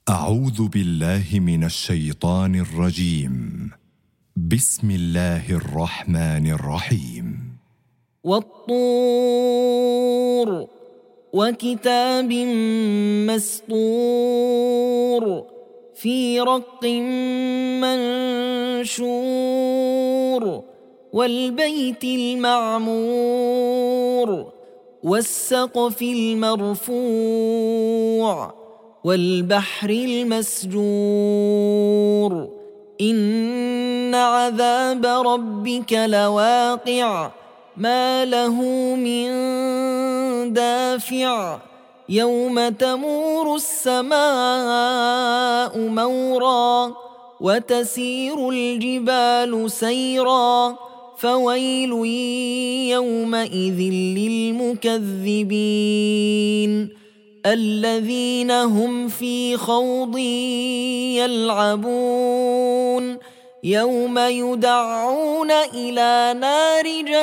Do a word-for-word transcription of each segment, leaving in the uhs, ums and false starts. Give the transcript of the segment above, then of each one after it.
أعوذ بالله من الشيطان الرجيم. بسم الله الرحمن الرحيم. والطور وكتاب مسطور في رق منشور والبيت المعمور والسقف المرفوع والبحر المسجور إن عذاب ربك لواقع ما له من دافع يوم تمور السماء مورا وتسير الجبال سيرا فويل يومئذ للمكذبين الذين هم في خوض يلعبون يوم يدعون إلى نار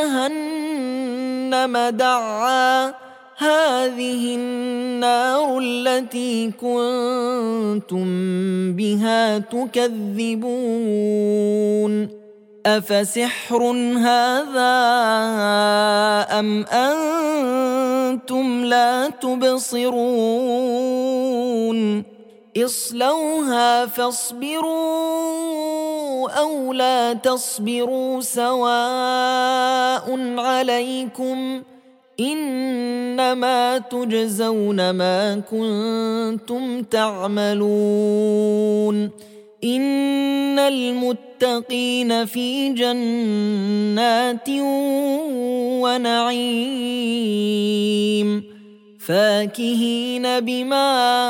جهنم دعا هذه النار التي كنتم بها تكذبون أفسحر هذا أم أنتم لا تبصرون اصلوها فاصبروا أو لا تصبروا سواء عليكم إنما تجزون ما كنتم تعملون إن المتقين في جنات ونعيم فاكهين بما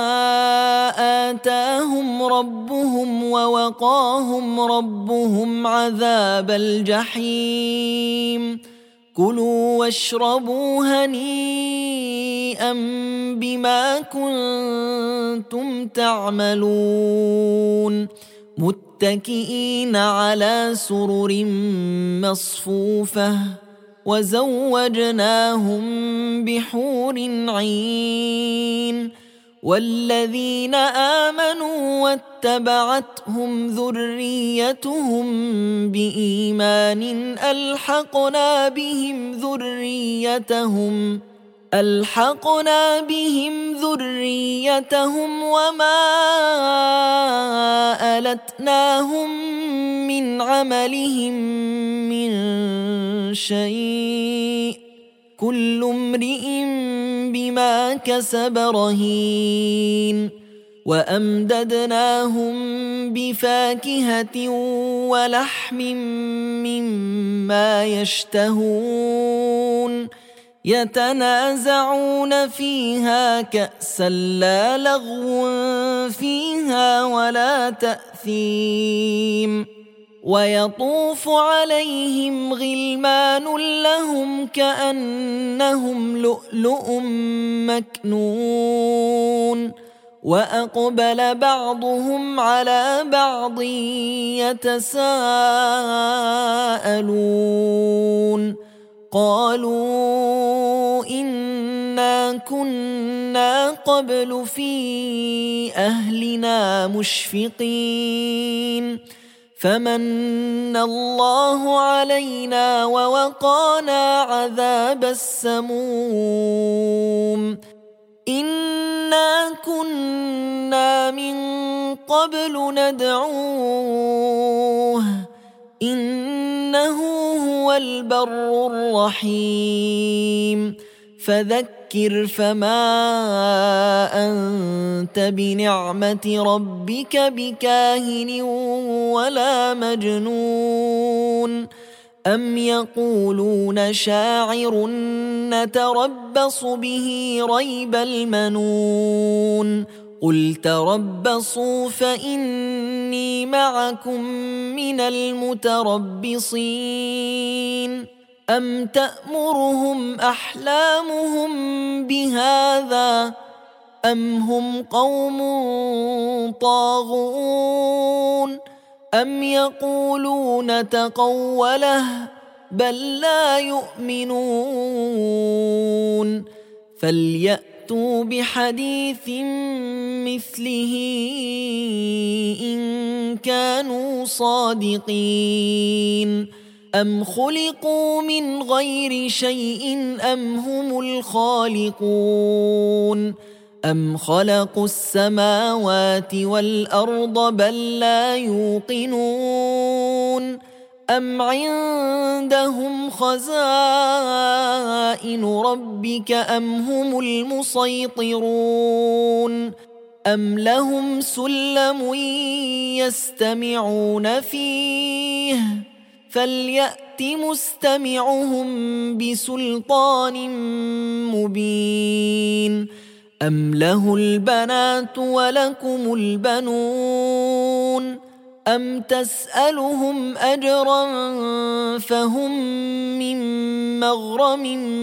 آتاهم ربهم ووقاهم ربهم عذاب الجحيم كلوا واشربوا هنيئا بما كنتم تعملون متكئين على سرر مصفوفة وزوجناهم بحور عين والذين آمنوا واتبعتهم ذريتهم بإيمان ألحقنا بهم ذريتهم ألحقنا بهم ذريتهم وما ألتناهم من عملهم من شيء كل امرئ بما كسب رهين وأمددناهم بفاكهة ولحم مما يشتهون يتنازعون فيها كأسا لا لغو فيها ولا تأثيم ويطوف عليهم غلمان لهم كأنهم لؤلؤ مكنون وأقبل بعضهم على بعض يتساءلون قالوا إنا كنا قبل في أهلنا مشفقين فمن الله علينا ووقانا عذاب السموم إنا كنا من قبل ندعوه إنه هو البر الرحيم فذكر فما أنت بنعمة ربك بكاهن ولا مجنون أم يقولون شاعر نتربص به ريب المنون قل تربصوا فإني معكم من المتربصين أم تأمرهم أحلامهم بهذا أم هم قوم طاغون أم يقولون تقوله بل لا يؤمنون فليأت فليأتوا بحديث مثله إن كانوا صادقين أم خلقوا من غير شيء أم هم الخالقون أم خلقوا السماوات والأرض بل لا يوقنون أم عندهم خزائن ربك أم هم المسيطرون أم لهم سلم يستمعون فيه فليأت مستمعهم بسلطان مبين أم له البنات ولكم البنون أم تسألهم أجرا فهم من مغرم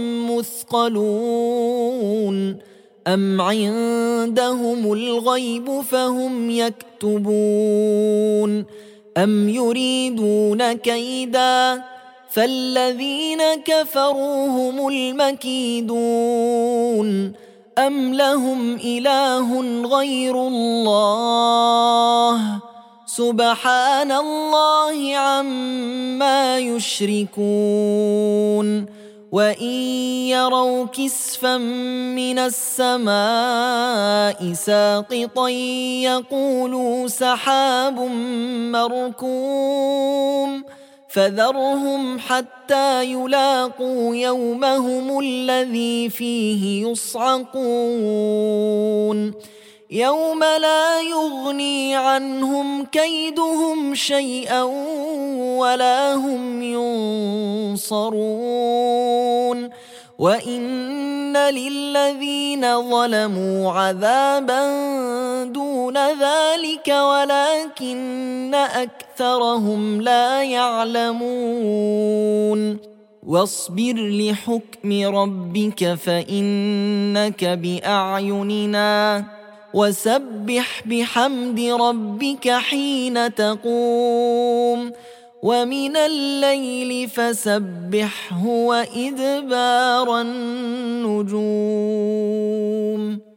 مثقلون أم عندهم الغيب فهم يكتبون أم يريدون كيدا فالذين كفروا هم المكيدون أم لهم إله غير الله سبحان الله عما يشركون وإن يروا كسفا من السماء ساقطا يقولوا سحاب مركوم فذرهم حتى يلاقوا يومهم الذي فيه يصعقون يوم لا يغني عنهم كيدهم شيئا ولا هم ينصرون وإن للذين ظلموا عذابا دون ذلك ولكن أكثرهم لا يعلمون واصبر لحكم ربك فإنك بأعيننا وسبح بحمد ربك حين تقوم ومن الليل فسبحه وإدبار النجوم.